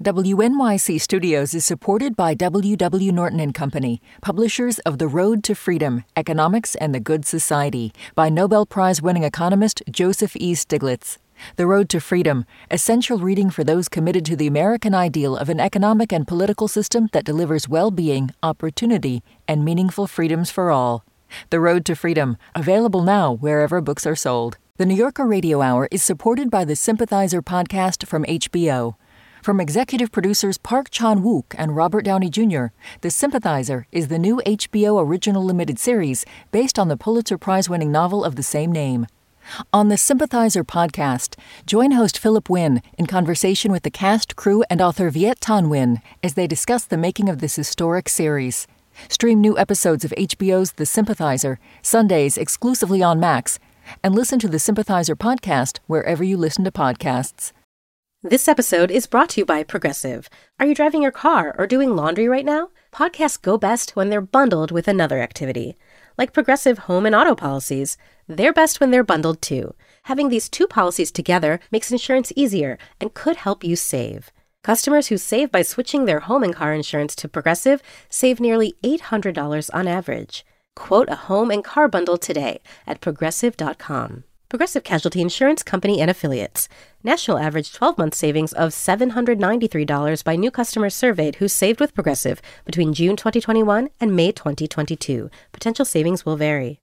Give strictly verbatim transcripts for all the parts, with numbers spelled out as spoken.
W N Y C Studios is supported by W W. Norton and Company, publishers of The Road to Freedom, Economics and the Good Society, by Nobel Prize-winning economist Joseph E. Stiglitz. The Road to Freedom, essential reading for those committed to the American ideal of an economic and political system that delivers well-being, opportunity, and meaningful freedoms for all. The Road to Freedom, available now wherever books are sold. The New Yorker Radio Hour is supported by the Sympathizer podcast from H B O. From executive producers Park Chan-wook and Robert Downey Junior, The Sympathizer is the new H B O original limited series based on the Pulitzer Prize-winning novel of the same name. On the Sympathizer podcast, join host Philip Wynn in conversation with the cast, crew, and author Viet Thanh Nguyen as they discuss the making of this historic series. Stream new episodes of H B O's The Sympathizer, Sundays exclusively on Max, and listen to the Sympathizer podcast wherever you listen to podcasts. This episode is brought to you by Progressive. Are you driving your car or doing laundry right now? Podcasts go best when they're bundled with another activity. Like Progressive home and auto policies, they're best when they're bundled too. Having these two policies together makes insurance easier and could help you save. Customers who save by switching their home and car insurance to Progressive save nearly eight hundred dollars on average. Quote a home and car bundle today at progressive dot com. Progressive Casualty Insurance Company and Affiliates. National average twelve-month savings of seven hundred ninety-three dollars by new customers surveyed who saved with Progressive between June twenty twenty-one and May twenty twenty-two. Potential savings will vary.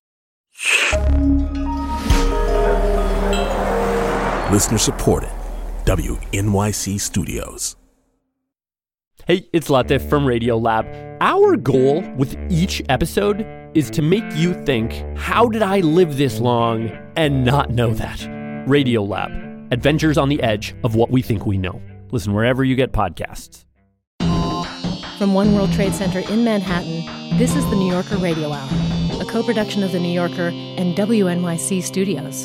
Listener supported. W N Y C Studios. Hey, it's Latif from Radiolab. Our goal with each episode is to make you think, how did I live this long and not know that? Radiolab, adventures on the edge of what we think we know. Listen wherever you get podcasts. From One World Trade Center in Manhattan, this is the New Yorker Radio Hour, a co-production of The New Yorker and W N Y C Studios.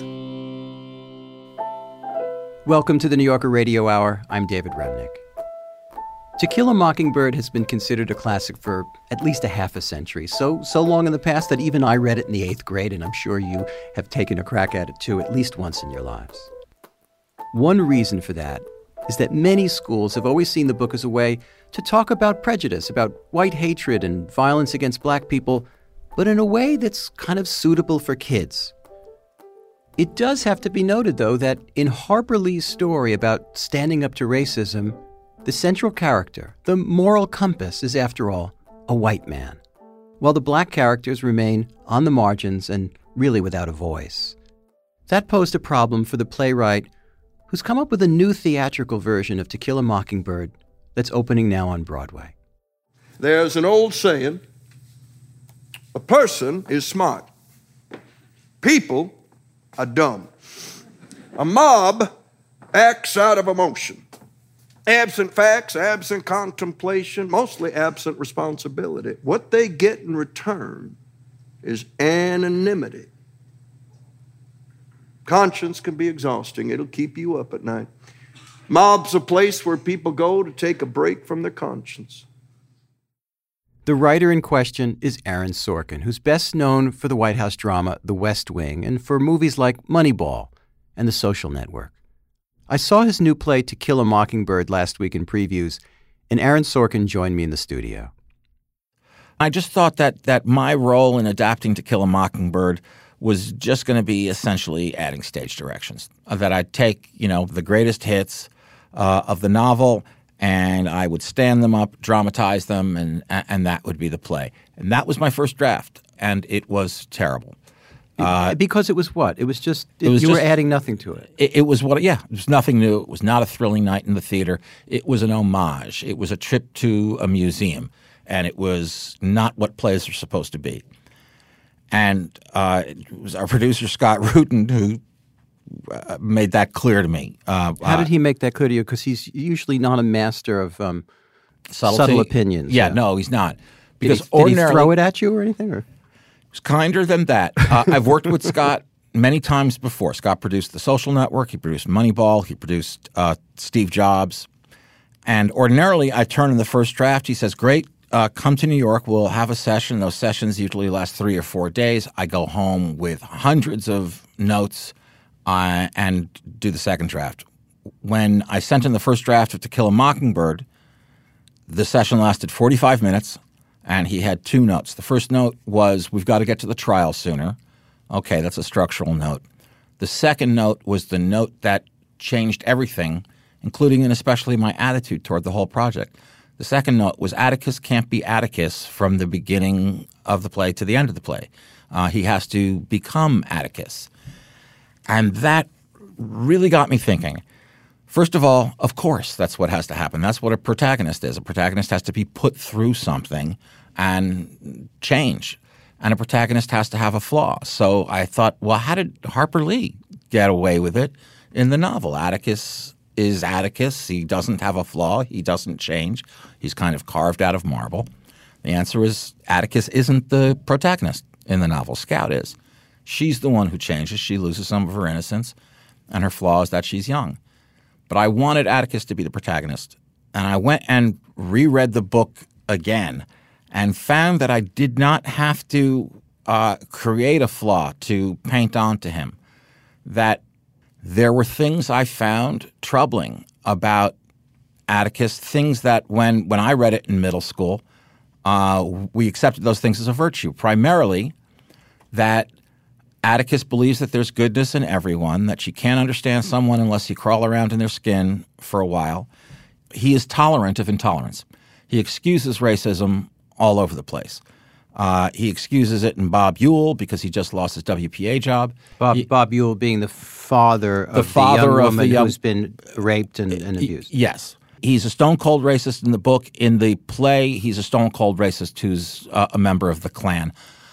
Welcome to the New Yorker Radio Hour. I'm David Remnick. To Kill a Mockingbird has been considered a classic for at least a half a century, so so long in the past that even I read it in the eighth grade, and I'm sure you have taken a crack at it too at least once in your lives. One reason for that is that many schools have always seen the book as a way to talk about prejudice, about white hatred and violence against black people, but in a way that's kind of suitable for kids. It does have to be noted, though, that in Harper Lee's story about standing up to racism, the central character, the moral compass, is, after all, a white man, while the black characters remain on the margins and really without a voice. That posed a problem for the playwright who's come up with a new theatrical version of To Kill a Mockingbird that's opening now on Broadway. There's an old saying, a person is smart. People are dumb. A mob acts out of emotion. Absent facts, absent contemplation, mostly absent responsibility. What they get in return is anonymity. Conscience can be exhausting. It'll keep you up at night. Mob's a place where people go to take a break from their conscience. The writer in question is Aaron Sorkin, who's best known for the White House drama The West Wing and for movies like Moneyball and The Social Network. I saw his new play To Kill a Mockingbird last week in previews, and Aaron Sorkin joined me in the studio. I just thought that that my role in adapting To Kill a Mockingbird was just going to be essentially adding stage directions. Uh, that I'd take, you know, the greatest hits uh, of the novel, and I would stand them up, dramatize them, and and that would be the play. And that was my first draft, and it was terrible. Uh, because it was what? It was just, it, it was you just, were adding nothing to it. it. It was what, yeah, it was nothing new. It was not a thrilling night in the theater. It was an homage. It was a trip to a museum, and it was not what plays are supposed to be. And uh, it was our producer, Scott Rudin, who uh, made that clear to me. Uh, How did he make that clear to you? Because he's usually not a master of um, subtlety. subtle opinions. Yeah, yeah, no, he's not. Because did he, ordinarily, did he throw it at you or anything? Or? It was kinder than that. Uh, I've worked with Scott many times before. Scott produced The Social Network. He produced Moneyball. He produced uh, Steve Jobs. And ordinarily, I turn in the first draft. He says, great, uh, come to New York. We'll have a session. Those sessions usually last three or four days. I go home with hundreds of notes uh, and do the second draft when I sent in the first draft of To Kill a Mockingbird, the session lasted forty-five minutes, and he had two notes. The first note was, we've got to get to the trial sooner. Okay, that's a structural note. The second note was the note that changed everything, including and especially my attitude toward the whole project. The second note was Atticus can't be Atticus from the beginning of the play to the end of the play. Uh, he has to become Atticus. And that really got me thinking. First of all, of course, that's what has to happen. That's what a protagonist is. A protagonist has to be put through something and change. And a protagonist has to have a flaw. So I thought, well, how did Harper Lee get away with it in the novel? Atticus is Atticus. He doesn't have a flaw. He doesn't change. He's kind of carved out of marble. The answer is Atticus isn't the protagonist in the novel. Scout is. She's the one who changes. She loses some of her innocence, and her flaw is that she's young. But I wanted Atticus to be the protagonist, and I went and reread the book again and found that I did not have to uh, create a flaw to paint onto him, that there were things I found troubling about Atticus, things that when, when I read it in middle school, uh, we accepted those things as a virtue, primarily that Atticus believes that there's goodness in everyone, that you can't understand someone unless you crawl around in their skin for a while. He is tolerant of intolerance. He excuses racism all over the place. Uh, he excuses it in Bob Ewell because he just lost his W P A job. Bob, he, Bob Ewell being the father of the, father the young of woman the young, who's been raped and, and abused. Yes. He's a stone-cold racist in the book. In the play, he's a stone-cold racist who's uh, a member of the Klan.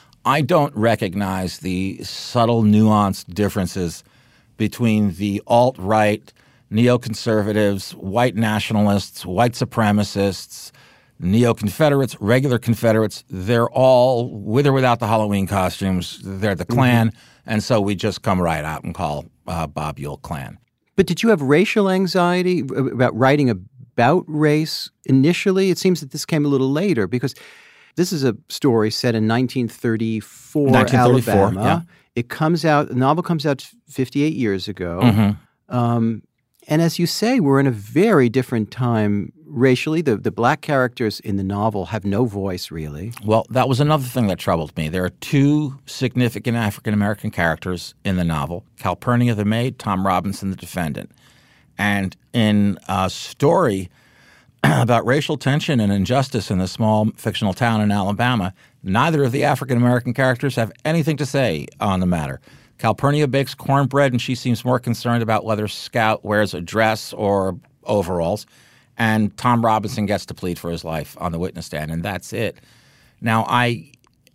I don't recognize the subtle, nuanced differences between the alt-right, neoconservatives, white nationalists, white supremacists, neo-Confederates, regular Confederates. They're all, with or without the Halloween costumes, they're the Klan, mm-hmm. and so we just come right out and call uh, Bob Ewell Klan. But did you have racial anxiety about writing about race initially? It seems that this came a little later because this is a story set in nineteen thirty-four, nineteen thirty-four, Alabama. Yeah. It comes out, the novel comes out fifty-eight years ago. Mm-hmm. Um, and as you say, we're in a very different time racially. The, the black characters in the novel have no voice, really. Well, that was another thing that troubled me. There are two significant African-American characters in the novel, Calpurnia the maid, Tom Robinson the defendant. And in a story about racial tension and injustice in a small fictional town in Alabama, neither of the African-American characters have anything to say on the matter. Calpurnia bakes cornbread, and she seems more concerned about whether Scout wears a dress or overalls. And Tom Robinson gets to plead for his life on the witness stand, and that's it. Now, I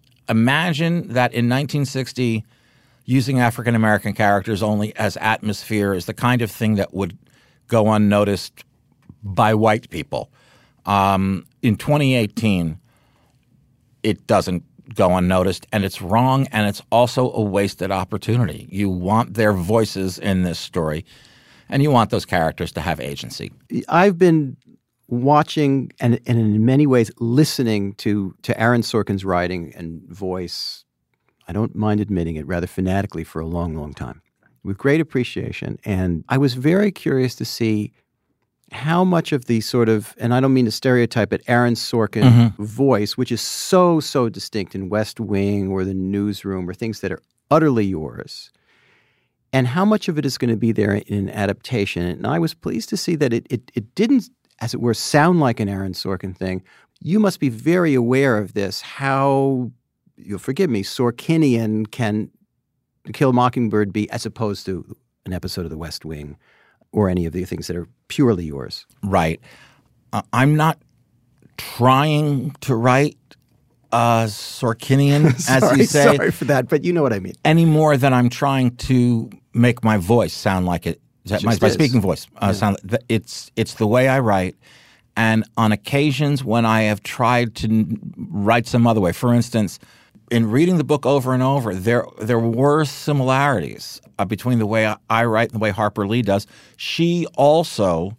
imagine that in nineteen sixty, using African-American characters only as atmosphere is the kind of thing that would go unnoticed by white people. Um, in twenty eighteen, it doesn't go unnoticed, and it's wrong, and it's also a wasted opportunity. You want their voices in this story, and you want those characters to have agency. I've been watching and, and in many ways listening to, to Aaron Sorkin's writing and voice, I don't mind admitting it, rather fanatically for a long, long time, with great appreciation. And I was very curious to see how much of the sort of, and I don't mean to stereotype, but Aaron Sorkin mm-hmm. voice, which is so, so distinct in West Wing or The Newsroom or things that are utterly yours, and how much of it is going to be there in an adaptation. And I was pleased to see that it, it, it didn't, as it were, sound like an Aaron Sorkin thing. You must be very aware of this, how, you'll forgive me, Sorkinian can Kill a Mockingbird be as opposed to an episode of The West Wing or any of the things that are purely yours. Right. Uh, I'm not trying to write uh, Sorkinian, as sorry, you say. Sorry for that, but you know what I mean. Any more than I'm trying to make my voice sound like it. That my, my speaking voice uh, yeah. sound. It's it's the way I write, and on occasions when I have tried to n- write some other way. For instance, in reading the book over and over, there there were similarities uh, between the way I, I write and the way Harper Lee does. She also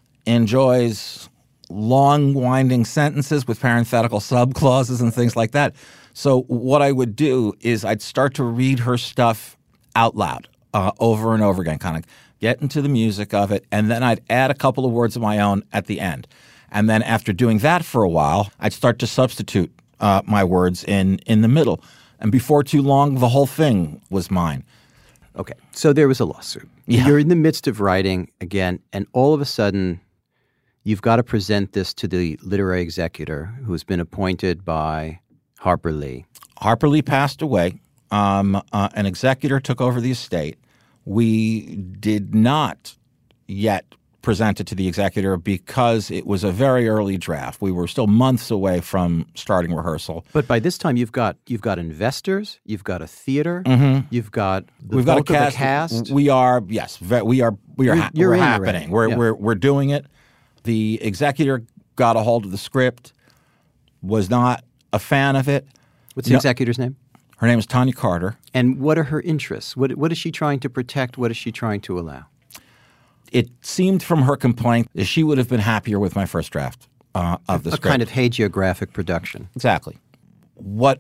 enjoys long, winding sentences with parenthetical subclauses and things like that. So what I would do is I'd start to read her stuff out loud uh, over and over again, kind of get into the music of it, and then I'd add a couple of words of my own at the end. And then after doing that for a while, I'd start to substitute uh, my words in, in the middle. And before too long, the whole thing was mine. Okay, so there was a lawsuit. Yeah. You're in the midst of writing again, and all of a sudden, you've got to present this to the literary executor who's been appointed by Harper Lee. Harper Lee passed away. Um, uh, an executor took over the estate. We did not yet present it to the executor because it was a very early draft. We were still months away from starting rehearsal. But by this time, you've got you've got investors, you've got a theater, mm-hmm. you've got the We've bulk got a of cast. the cast. We are yes, we are we are You're- ha- you're we're in happening. already. We're Yeah. we're we're doing it. The executor got a hold of the script, was not a fan of it. What's the No. executor's name? Her name is Tanya Carter. And what are her interests? What what is she trying to protect? What is she trying to allow? It seemed from her complaint that she would have been happier with my first draft uh, of the A script. kind of hagiographic production. Exactly. What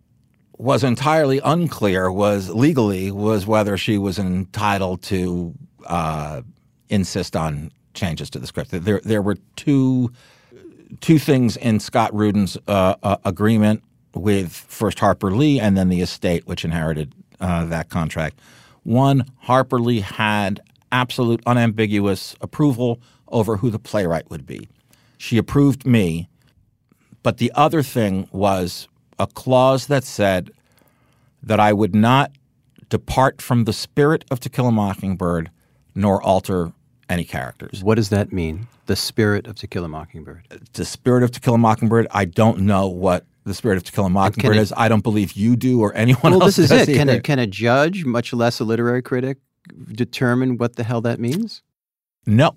was entirely unclear was legally was whether she was entitled to uh, insist on changes to the script. There, there were two two things in Scott Rudin's uh, uh, agreement with first Harper Lee and then the estate, which inherited uh, that contract. One, Harper Lee had absolute unambiguous approval over who the playwright would be. She approved me, but the other thing was a clause that said that I would not depart from the spirit of To Kill a Mockingbird nor alter any characters. What does that mean? The spirit of To Kill a Mockingbird. The spirit of To Kill a Mockingbird, I don't know what the spirit of To Kill a Mockingbird it- is. I don't believe you do or anyone Well, else this is does it. Can either. a, can a judge, much less a literary critic, determine what the hell that means? No.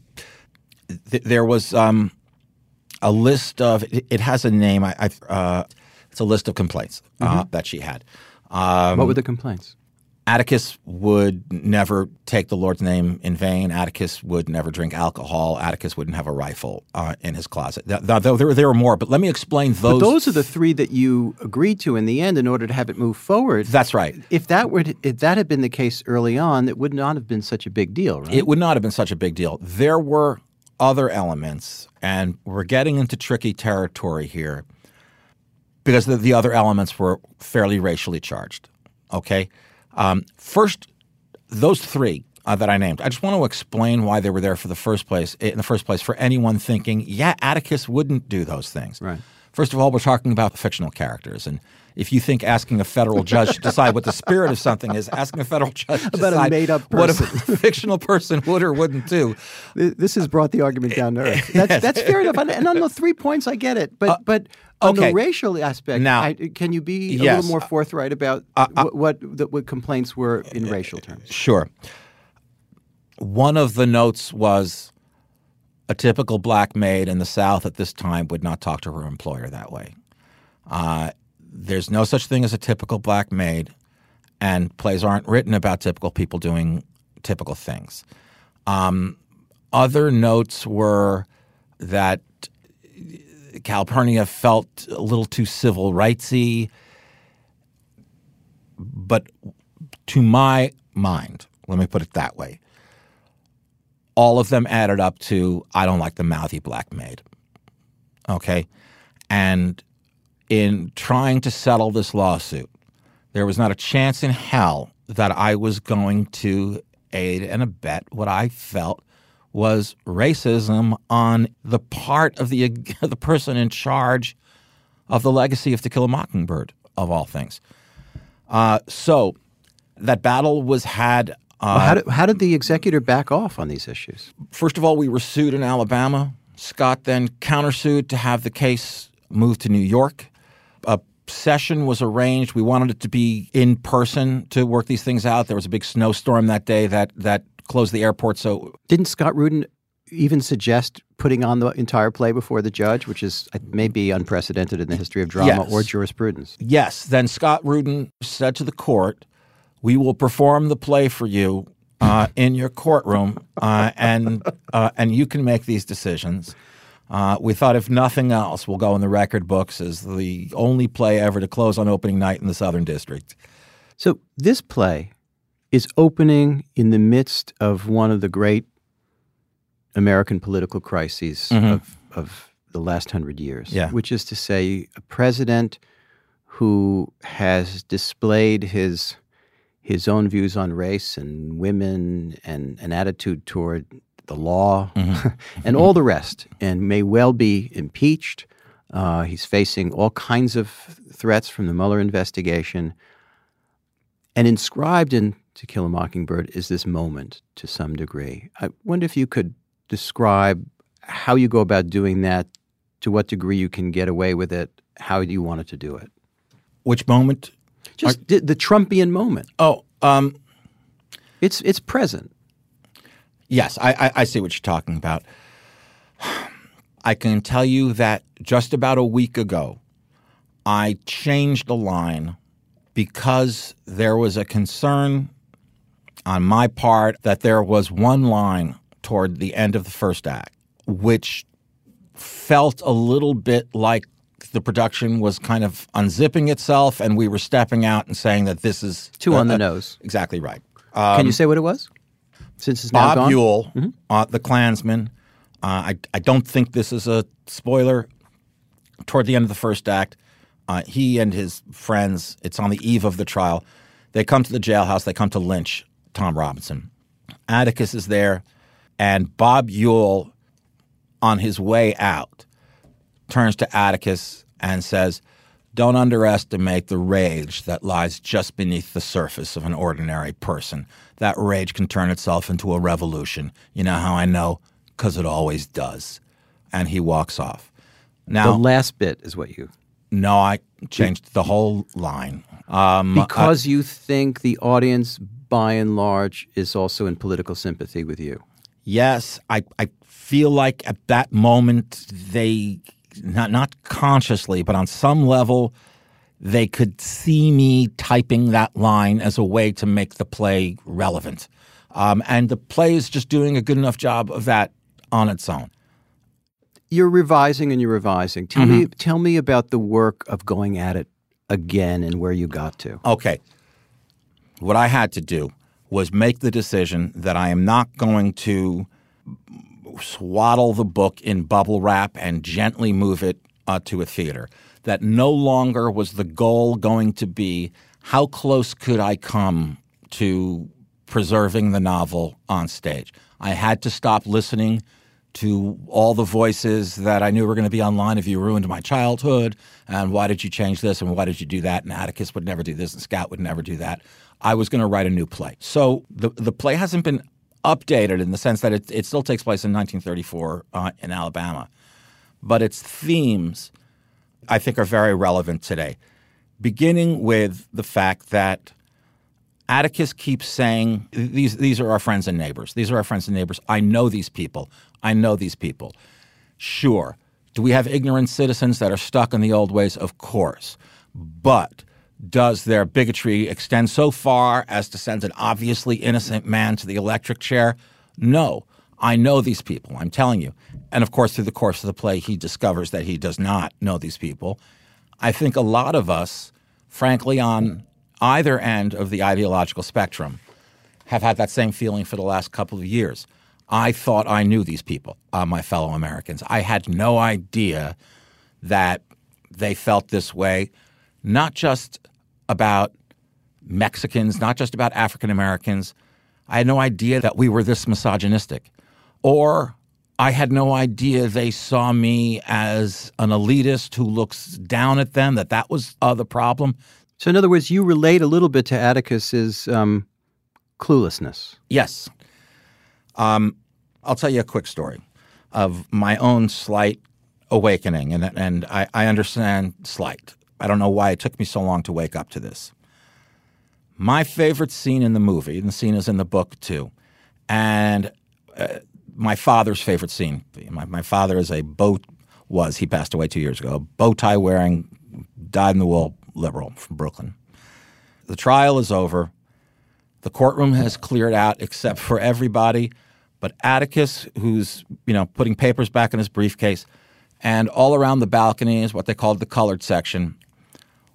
Th- there was um, a list of, it, it has a name, I, I, uh, it's a list of complaints uh, that she had. Um, What were the complaints? Atticus would never take the Lord's name in vain. Atticus would never drink alcohol. Atticus wouldn't have a rifle uh, in his closet. Th- th- there, were, there were more, but let me explain those. But those are the three that you agreed to in the end in order to have it move forward. That's right. If that were to, if that had been the case early on, it would not have been such a big deal, right? It would not have been such a big deal. There were other elements, and we're getting into tricky territory here because the, the other elements were fairly racially charged, okay? Um, first, those three uh, that I named, I just want to explain why they were there for the first place, in the first place for anyone thinking, yeah, Atticus wouldn't do those things. Right. First of all, we're talking about fictional characters, and if you think asking a federal judge to decide what the spirit of something is, asking a federal judge to About a decide made-up what a person. fictional person would or wouldn't do. This has brought the argument down to earth. That's, that's fair enough. And on the three points, I get it. But Uh, but on okay. the racial aspect, Now- I, can you be a Yes. little more forthright about Uh, uh, what, what, the, what complaints were in racial terms? Sure. One of the notes was a typical black maid in the South at this time would not talk to her employer that way. Uh, there's no such thing as a typical black maid, and plays aren't written about typical people doing typical things. Um, other notes were that Calpurnia felt a little too civil rightsy, but to my mind, let me put it that way, all of them added up to I don't like the mouthy black maid. Okay? And in trying to settle this lawsuit, there was not a chance in hell that I was going to aid and abet what I felt was racism on the part of the the person in charge of the legacy of To Kill a Mockingbird, of all things. Uh, so that battle was had. Uh, Well, how, did, how did the executor back off on these issues? First of all, we were sued in Alabama. Scott then countersued to have the case moved to New York. A session was arranged. We wanted it to be in person to work these things out. There was a big snowstorm that day that that closed the airport. So Didn't Scott Rudin even suggest putting on the entire play before the judge, which is uh, maybe unprecedented in the history of drama Yes. or jurisprudence? yes, then Scott Rudin said to the court, "We will perform the play for you uh, in your courtroom, uh, and uh, and you can make these decisions." Uh, we thought, if nothing else, we'll go in the record books as the only play ever to close on opening night in the Southern District. So this play is opening in the midst of one of the great American political crises Mm-hmm. of, of the last hundred years, Yeah. which is to say a president who has displayed his his own views on race and women and an attitude toward the law Mm-hmm. and all the rest, and may well be impeached. Uh, he's facing all kinds of threats from the Mueller investigation. And inscribed in To Kill a Mockingbird is this moment to some degree. I wonder if you could describe how you go about doing that, to what degree you can get away with it, how you wanted to do it. Which moment? Just the, the Trumpian moment. Oh, um, It's it's present. yes, I, I, I see what you're talking about. I can tell you that just about a week ago, I changed the line because there was a concern on my part that there was one line toward the end of the first act, which felt a little bit like the production was kind of unzipping itself and we were stepping out and saying that this is Too uh, on the uh, nose. Exactly right. Can you say what it was? Since it's now Bob gone? Ewell, uh, the Klansman. Uh, I, I don't think this is a spoiler. Toward the end of the first act, uh, he and his friends, it's on the eve of the trial, they come to the jailhouse, they come to lynch Tom Robinson. Atticus is there, and Bob Ewell, on his way out, turns to Atticus and says, "Don't underestimate the rage that lies just beneath the surface of an ordinary person. That rage can turn itself into a revolution. You know how I know? Because it always does." And he walks off. Now, The last bit is what you... no, I changed the whole line. Um, Because you think the audience, by and large, is also in political sympathy with you. Yes, I, I feel like at that moment they, not not consciously, but on some level, they could see me typing that line as a way to make the play relevant. Um, and the play is just doing a good enough job of that on its own. You're revising and you're revising. Tell Mm-hmm. me tell me about the work of going at it again and where you got to. Okay. What I had to do was make the decision that I am not going to swaddle the book in bubble wrap and gently move it uh, to a theater. That no longer was the goal going to be how close could I come to preserving the novel on stage. I had to stop listening to all the voices that I knew were going to be online. If you ruined my childhood, and why did you change this, and why did you do that, and Atticus would never do this, and Scout would never do that. I was going to write a new play. So the the play hasn't been updated in the sense that it, it still takes place in nineteen thirty-four uh, in Alabama. But its themes, I think, are very relevant today, beginning with the fact that Atticus keeps saying, these these are our friends and neighbors. These are our friends and neighbors. I know these people. I know these people. Sure. Do we have ignorant citizens that are stuck in the old ways? Of course. But does their bigotry extend so far as to send an obviously innocent man to the electric chair? No. I know these people. I'm telling you. And of course, through the course of the play, he discovers that he does not know these people. I think a lot of us, frankly, on either end of the ideological spectrum, have had that same feeling for the last couple of years. I thought I knew these people, uh, my fellow Americans. I had no idea that they felt this way, not just about Mexicans, not just about African Americans. I had no idea that we were this misogynistic. Or I had no idea they saw me as an elitist who looks down at them, that that was uh, the problem. So in other words, you relate a little bit to Atticus's um, cluelessness. Yes. Um, I'll tell you a quick story of my own slight awakening, and and I, I understand slight. I don't know why it took me so long to wake up to this. My favorite scene in the movie, and the scene is in the book too, and uh, my father's favorite scene. My, my father is a bow was he passed away two years ago. A bow tie wearing, dyed in the wool liberal from Brooklyn. The trial is over. The courtroom has cleared out except for everybody but Atticus, who's, you know, putting papers back in his briefcase, and all around the balcony is what they called the colored section.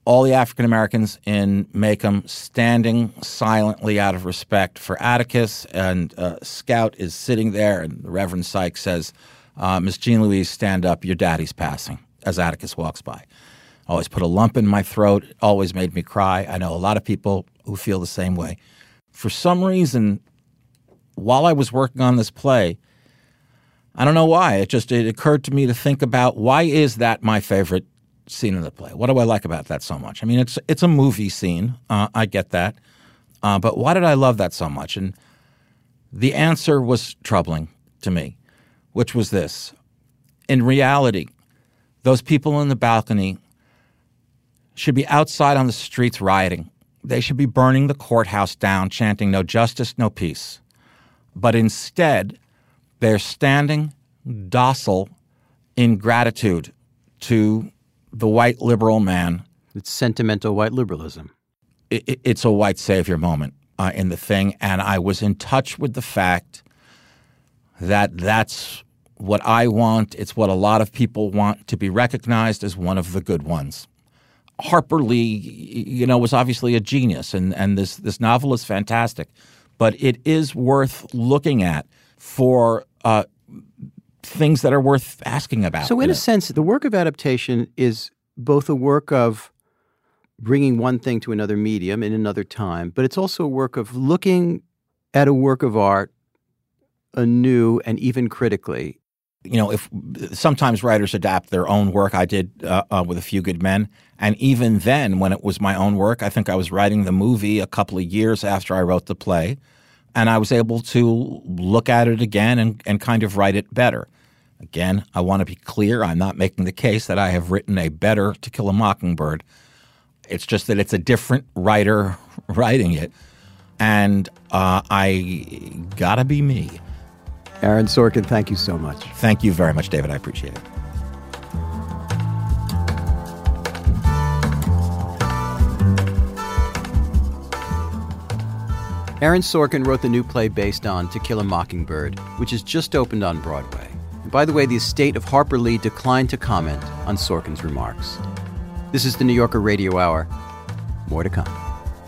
all the African Americans in Macomb standing silently out of respect for Atticus, and uh, Scout is sitting there, and the Reverend Sykes says, uh, Miss Jean Louise, stand up, your daddy's passing, as Atticus walks by. Always put a lump in my throat, always made me cry. I know a lot of people who feel the same way. For some reason, while I was working on this play, I don't know why, it just it occurred to me to think about, why is that my favorite scene in the play? What do I like about that so much? I mean, it's it's a movie scene. Uh, I get that. Uh, but why did I love that so much? And the answer was troubling to me, which was this. In reality, those people in the balcony should be outside on the streets rioting. They should be burning the courthouse down, chanting, no justice, no peace. But instead, they're standing docile in gratitude to the white liberal man. It's sentimental white liberalism. It, it, it's a white savior moment uh, in the thing, and I was in touch with the fact that that's what I want. It's what a lot of people want, to be recognized as one of the good ones. Harper Lee, you know, was obviously a genius, and, and this, this novel is fantastic, but it is worth looking at for uh, things that are worth asking about. So in a sense, the work of adaptation is both a work of bringing one thing to another medium in another time, but it's also a work of looking at a work of art anew and even critically. You know, if sometimes writers adapt their own work. I did uh, uh, with A Few Good Men. And even then, when it was my own work, I think I was writing the movie a couple of years after I wrote the play. And I was able to look at it again and, and kind of write it better. Again, I want to be clear. I'm not making the case that I have written a better To Kill a Mockingbird. It's just that it's a different writer writing it. And uh, I gotta be me. Aaron Sorkin, thank you so much. Thank you very much, David. I appreciate it. Aaron Sorkin wrote the new play based on To Kill a Mockingbird, which has just opened on Broadway. And by the way, the estate of Harper Lee declined to comment on Sorkin's remarks. This is the New Yorker Radio Hour. More to come.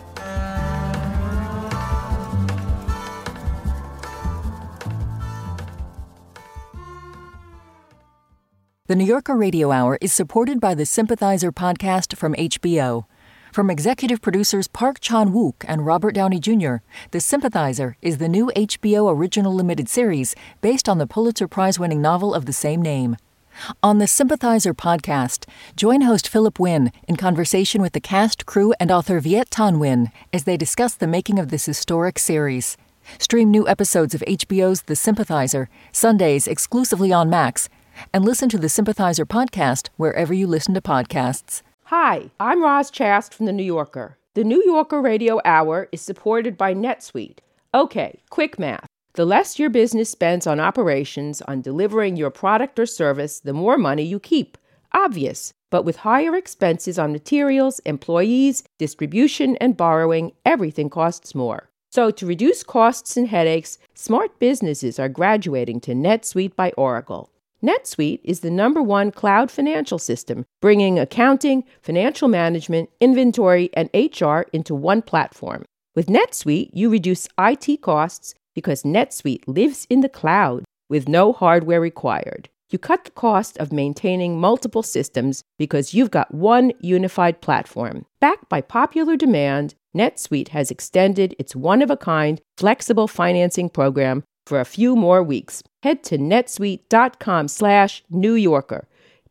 The New Yorker Radio Hour is supported by the Sympathizer podcast from H B O. From executive producers Park Chan-wook and Robert Downey Junior, The Sympathizer is the new H B O original limited series based on the Pulitzer Prize-winning novel of the same name. On the Sympathizer podcast, join host Philip Wynn in conversation with the cast, crew, and author Viet Thanh Nguyen as they discuss the making of this historic series. Stream new episodes of H B O's The Sympathizer, Sundays exclusively on Max, and listen to the Sympathizer podcast wherever you listen to podcasts. Hi, I'm Roz Chast from The New Yorker. The New Yorker Radio Hour is supported by NetSuite. Okay, quick math. The less your business spends on operations, on delivering your product or service, the more money you keep. Obvious. But with higher expenses on materials, employees, distribution, and borrowing, everything costs more. So to reduce costs and headaches, smart businesses are graduating to NetSuite by Oracle. NetSuite is the number one cloud financial system, bringing accounting, financial management, inventory, and H R into one platform. With NetSuite, you reduce I T costs because NetSuite lives in the cloud with no hardware required. You cut the cost of maintaining multiple systems because you've got one unified platform. Backed by popular demand, NetSuite has extended its one-of-a-kind flexible financing program for a few more weeks. Head to netsuite.com slash New Yorker.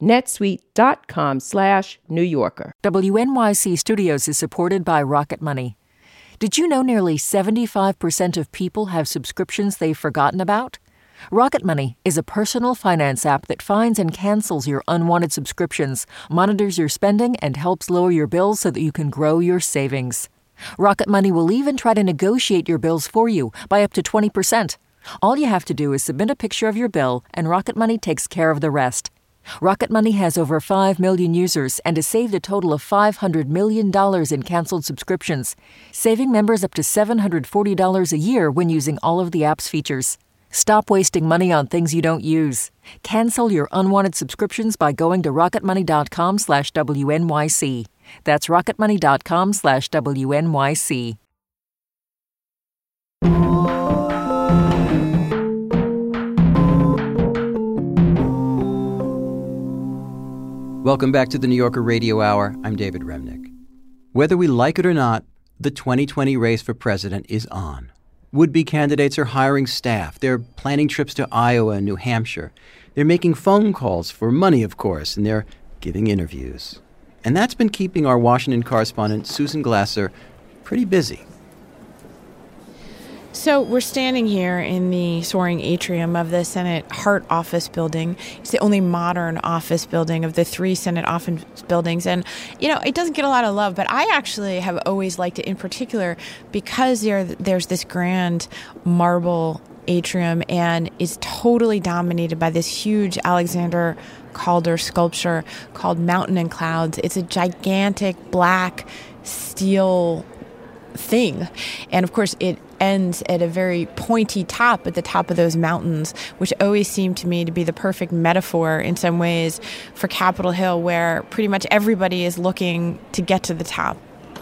netsuite.com slash New Yorker. W N Y C Studios is supported by Rocket Money. Did you know nearly seventy-five percent of people have subscriptions they've forgotten about? Rocket Money is a personal finance app that finds and cancels your unwanted subscriptions, monitors your spending, and helps lower your bills so that you can grow your savings. Rocket Money will even try to negotiate your bills for you by up to twenty percent. All you have to do is submit a picture of your bill, and Rocket Money takes care of the rest. Rocket Money has over five million users and has saved a total of five hundred million dollars in canceled subscriptions, saving members up to seven hundred forty dollars a year when using all of the app's features. Stop wasting money on things you don't use. Cancel your unwanted subscriptions by going to rocketmoney.com slash WNYC. That's rocketmoney.com slash WNYC. Welcome back to the New Yorker Radio Hour. I'm David Remnick. Whether we like it or not, the twenty twenty race for president is on. Would-be candidates are hiring staff. They're planning trips to Iowa and New Hampshire. They're making phone calls for money, of course, and they're giving interviews. And that's been keeping our Washington correspondent, Susan Glasser, pretty busy. So we're standing here in the soaring atrium of the Senate Hart Office Building. It's the only modern office building of the three Senate office buildings. And, you know, it doesn't get a lot of love, but I actually have always liked it in particular because there, there's this grand marble atrium and it's totally dominated by this huge Alexander Calder sculpture called Mountain and Clouds. It's a gigantic black steel thing. And of course, it ends at a very pointy top at the top of those mountains, which always seemed to me to be the perfect metaphor in some ways for Capitol Hill, where pretty much everybody is looking to get to the top.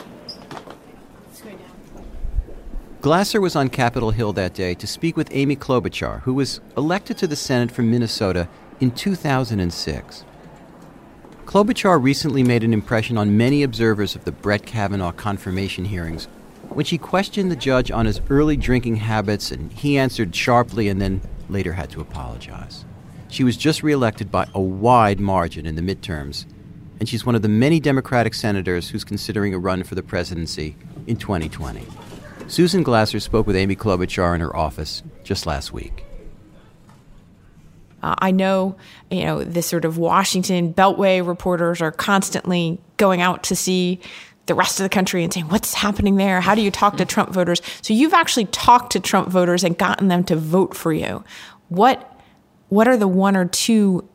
Glasser was on Capitol Hill that day to speak with Amy Klobuchar, who was elected to the Senate from Minnesota in two thousand six. Klobuchar recently made an impression on many observers of the Brett Kavanaugh confirmation hearings when she questioned the judge on his early drinking habits, and he answered sharply and then later had to apologize. She was just reelected by a wide margin in the midterms, and she's one of the many Democratic senators who's considering a run for the presidency in twenty twenty. Susan Glasser spoke with Amy Klobuchar in her office just last week. Uh, I know, you know, this sort of Washington Beltway reporters are constantly going out to see the rest of the country and saying, what's happening there? How do you talk to Trump voters? So you've actually talked to Trump voters and gotten them to vote for you. What, what are the one or two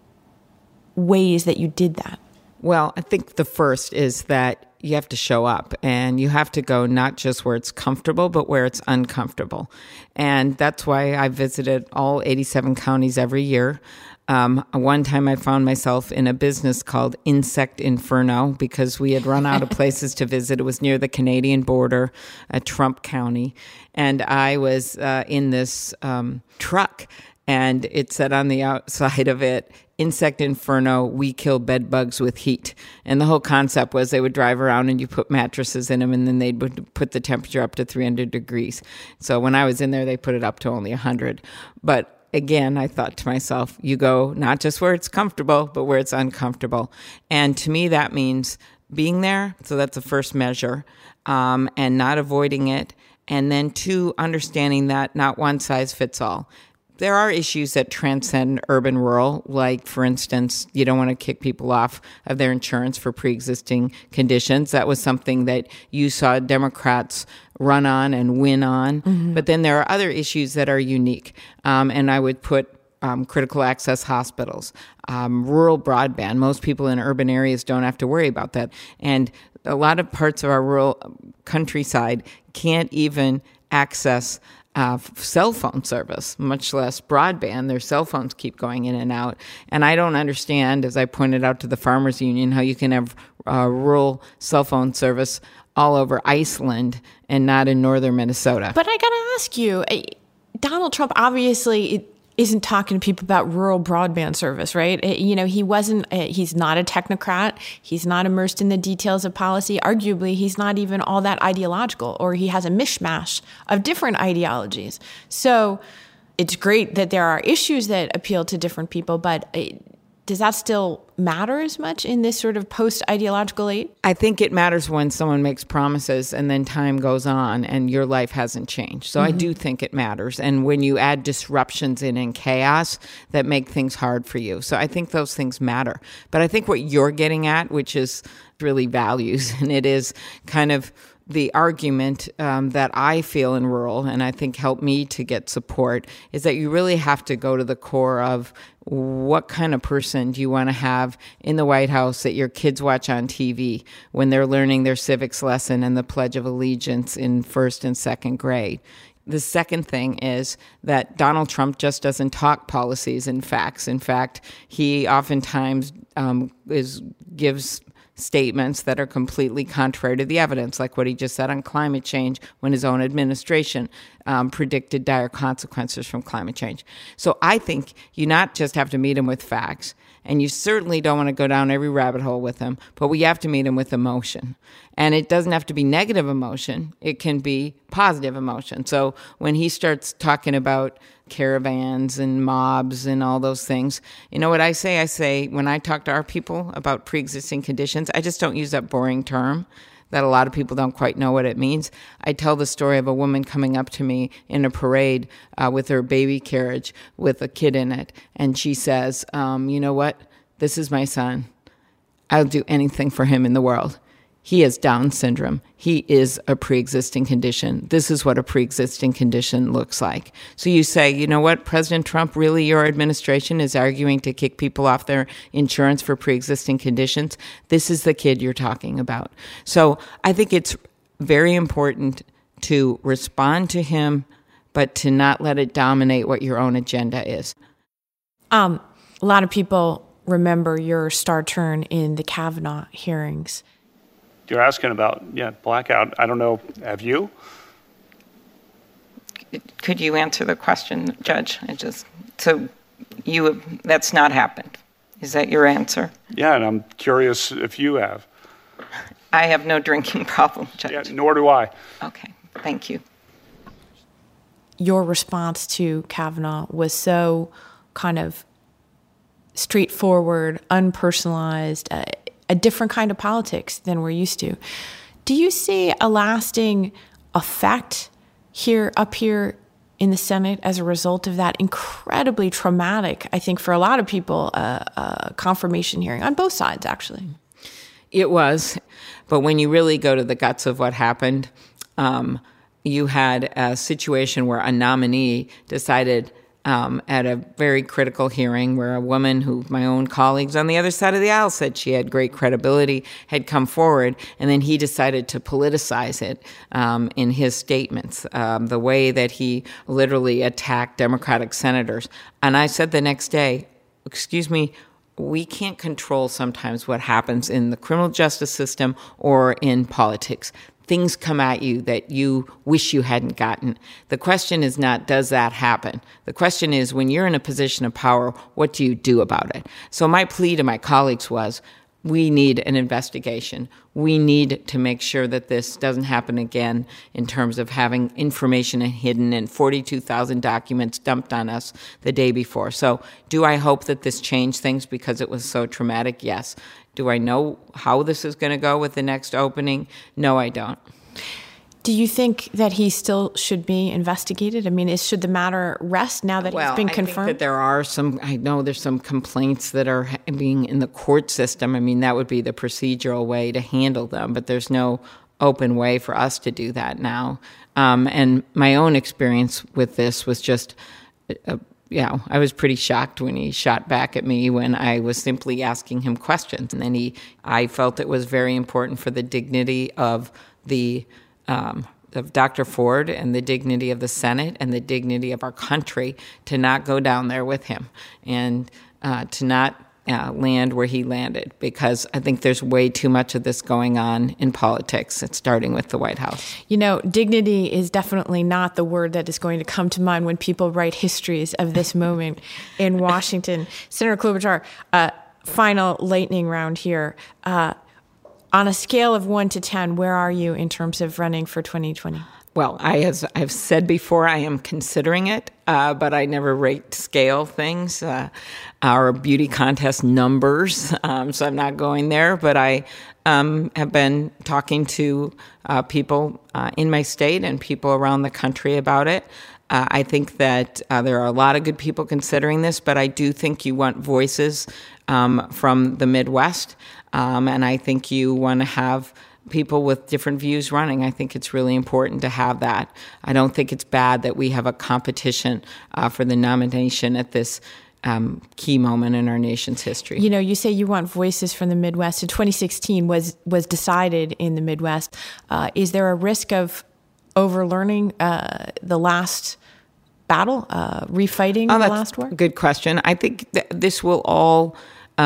ways that you did that? Well, I think the first is that you have to show up and you have to go not just where it's comfortable, but where it's uncomfortable. And that's why I visited all eighty-seven counties every year. Um, one time I found myself in a business called Insect Inferno because we had run out of places to visit. It was near the Canadian border, uh, Trump County. And I was uh, in this um, truck, and it said on the outside of it, Insect Inferno, we kill bed bugs with heat. And the whole concept was they would drive around and you put mattresses in them and then they would put the temperature up to three hundred degrees. So when I was in there, they put it up to only one hundred. But again, I thought to myself, you go not just where it's comfortable, but where it's uncomfortable. And to me, that means being there. So that's the first measure, um, and not avoiding it. And then two, understanding that not one size fits all. There are issues that transcend urban-rural, like, for instance, you don't want to kick people off of their insurance for pre-existing conditions. That was something that you saw Democrats run on and win on. Mm-hmm. But then there are other issues that are unique, um, and I would put um, critical access hospitals, um, rural broadband. Most people in urban areas don't have to worry about that. And a lot of parts of our rural countryside can't even access Uh, cell phone service, much less broadband. Their cell phones keep going in and out. And I don't understand, as I pointed out to the Farmers Union, how you can have uh, rural cell phone service all over Iceland and not in northern Minnesota. But I got to ask you, Donald Trump obviously isn't talking to people about rural broadband service, right? You know, he wasn't, he's not a technocrat. He's not immersed in the details of policy. Arguably, he's not even all that ideological, or he has a mishmash of different ideologies. So it's great that there are issues that appeal to different people, but does that still matter as much in this sort of post-ideological age? I think it matters when someone makes promises and then time goes on and your life hasn't changed. So mm-hmm. I do think it matters. And when you add disruptions in and chaos that make things hard for you. So I think those things matter. But I think what you're getting at, which is really values, and it is kind of the argument um, that I feel in rural, and I think helped me to get support, is that you really have to go to the core of what kind of person do you want to have in the White House that your kids watch on T V when they're learning their civics lesson and the Pledge of Allegiance in first and second grade. The second thing is that Donald Trump just doesn't talk policies and facts. In fact, he oftentimes um, is gives statements that are completely contrary to the evidence, like what he just said on climate change when his own administration um, predicted dire consequences from climate change. So I think you not just have to meet him with facts, and you certainly don't want to go down every rabbit hole with him, but we have to meet him with emotion. And it doesn't have to be negative emotion. It can be positive emotion. So when he starts talking about caravans and mobs and all those things, you know what I say? I say, when I talk to our people about pre-existing conditions, I just don't use that boring term that a lot of people don't quite know what it means. I tell the story of a woman coming up to me in a parade uh, with her baby carriage with a kid in it. And she says, um, you know what? This is my son. I'll do anything for him in the world. He has Down syndrome. He is a pre-existing condition. This is what a pre-existing condition looks like. So you say, you know what, President Trump, really your administration is arguing to kick people off their insurance for pre-existing conditions? This is the kid you're talking about. So I think it's very important to respond to him, but to not let it dominate what your own agenda is. Um, a lot of people remember your star turn in the Kavanaugh hearings. You're asking about, yeah, blackout. I don't know. Have you? Could you answer the question, Judge? I just so you that's not happened. Is that your answer? Yeah, and I'm curious if you have. I have no drinking problem, Judge. Yeah, nor do I. Okay, thank you. Your response to Kavanaugh was so kind of straightforward, unpersonalized, uh, a different kind of politics than we're used to. Do you see a lasting effect here, up here in the Senate as a result of that incredibly traumatic, I think for a lot of people, uh, uh, confirmation hearing on both sides, actually? It was. But when you really go to the guts of what happened, um, you had a situation where a nominee decided Um, at a very critical hearing where a woman who my own colleagues on the other side of the aisle said she had great credibility had come forward, and then he decided to politicize it um, in his statements, um, the way that he literally attacked Democratic senators. And I said the next day, excuse me, we can't control sometimes what happens in the criminal justice system or in politics. Things come at you that you wish you hadn't gotten. The question is not, does that happen? The question is, when you're in a position of power, what do you do about it? So my plea to my colleagues was, we need an investigation. We need to make sure that this doesn't happen again in terms of having information hidden and forty-two thousand documents dumped on us the day before. So do I hope that this changed things because it was so traumatic? Yes. Do I know how this is going to go with the next opening? No, I don't. Do you think that he still should be investigated? I mean, is, should the matter rest now that well, it's been I confirmed? Think that there are some, I know there's some complaints that are being in the court system. I mean, that would be the procedural way to handle them, but there's no open way for us to do that now. Um, and my own experience with this was just, a, you know, I was pretty shocked when he shot back at me when I was simply asking him questions. And then he, I felt it was very important for the dignity of the Um, of Doctor Ford and the dignity of the Senate and the dignity of our country to not go down there with him and uh, to not uh, land where he landed, because I think there's way too much of this going on in politics. It's starting with the White House. You know, dignity is definitely not the word that is going to come to mind when people write histories of this moment in Washington. Senator Klobuchar, uh, final lightning round here. Uh, On a scale of one to ten, where are you in terms of running for twenty twenty? Well, I, as I've said before, I am considering it, uh, but I never rate scale things. Uh, our beauty contest numbers, um, so I'm not going there. But I um, have been talking to uh, people uh, in my state and people around the country about it. Uh, I think that uh, there are a lot of good people considering this, but I do think you want voices um, from the Midwest. Um, and I think you want to have people with different views running. I think it's really important to have that. I don't think it's bad that we have a competition uh, for the nomination at this um, key moment in our nation's history. You know, you say you want voices from the Midwest. In twenty sixteen was was decided in the Midwest. Uh, is there a risk of overlearning uh, the last battle, uh, refighting oh, the that's last war? Good question. I think th- this will all um,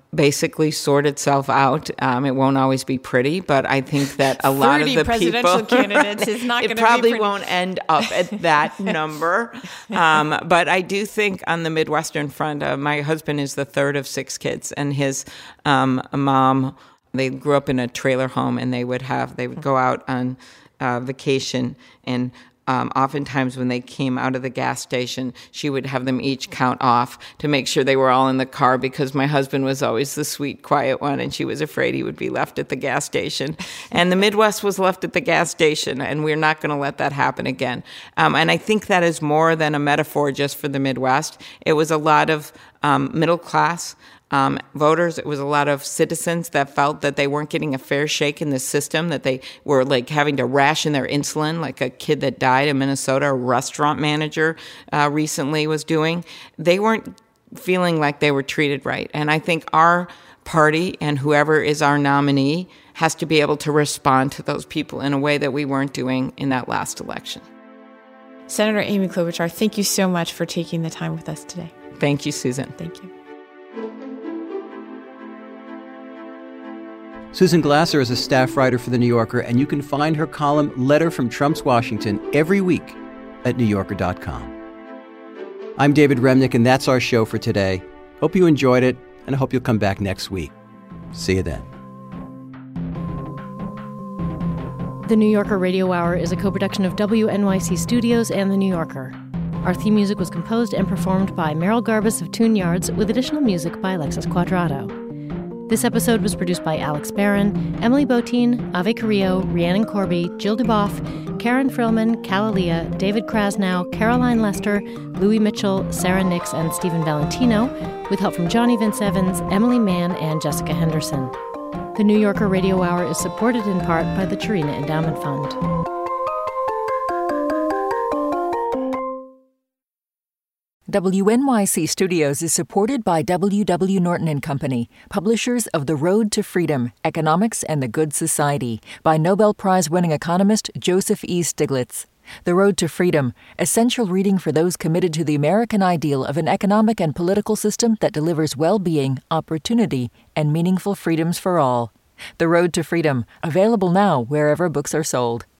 basically sort itself out. Um, it won't always be pretty, but I think that a lot of the presidential people, candidates is not going to it be probably pretty. won't end up at that number. Um, but I do think on the Midwestern front, uh, my husband is the third of six kids, and his um, mom, they grew up in a trailer home, and they would have they would go out on uh, vacation, and Um, oftentimes when they came out of the gas station, she would have them each count off to make sure they were all in the car, because my husband was always the sweet, quiet one, and she was afraid he would be left at the gas station. And the Midwest was left at the gas station, and we're not going to let that happen again. Um, and I think that is more than a metaphor just for the Midwest. It was a lot of um, middle class Um, voters. It was a lot of citizens that felt that they weren't getting a fair shake in the system, that they were like having to ration their insulin, like a kid that died in Minnesota, a restaurant manager uh, recently was doing. They weren't feeling like they were treated right. And I think our party and whoever is our nominee has to be able to respond to those people in a way that we weren't doing in that last election. Senator Amy Klobuchar, thank you so much for taking the time with us today. Thank you, Susan. Thank you. Susan Glasser is a staff writer for The New Yorker, and you can find her column Letter from Trump's Washington every week at new yorker dot com. I'm David Remnick, and that's our show for today. Hope you enjoyed it, and I hope you'll come back next week. See you then. The New Yorker Radio Hour is a co-production of W N Y C Studios and The New Yorker. Our theme music was composed and performed by Meryl Garbus of Tune Yards, with additional music by Alexis Quadrado. This episode was produced by Alex Barron, Emily Botein, Ave Carrillo, Rhiannon Corby, Jill Duboff, Karen Frillman, Calalia, David Krasnow, Caroline Lester, Louis Mitchell, Sarah Nix, and Stephen Valentino, with help from Johnny Vince Evans, Emily Mann, and Jessica Henderson. The New Yorker Radio Hour is supported in part by the Chirina Endowment Fund. W N Y C Studios is supported by W W. Norton and Company, publishers of The Road to Freedom, Economics and the Good Society, by Nobel Prize-winning economist Joseph E. Stiglitz. The Road to Freedom, essential reading for those committed to the American ideal of an economic and political system that delivers well-being, opportunity, and meaningful freedoms for all. The Road to Freedom, available now wherever books are sold.